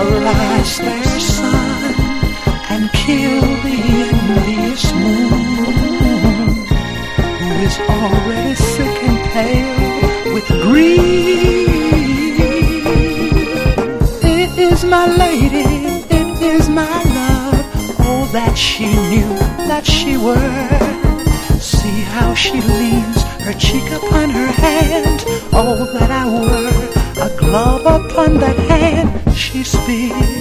Arise, fair sun, and kill the envious moon, who is already sick and pale with grief. It is my lady, it is my love, oh, that she knew that she were. See how she leans her cheek upon her hand, oh, that I were a glove upon that hand. She speaks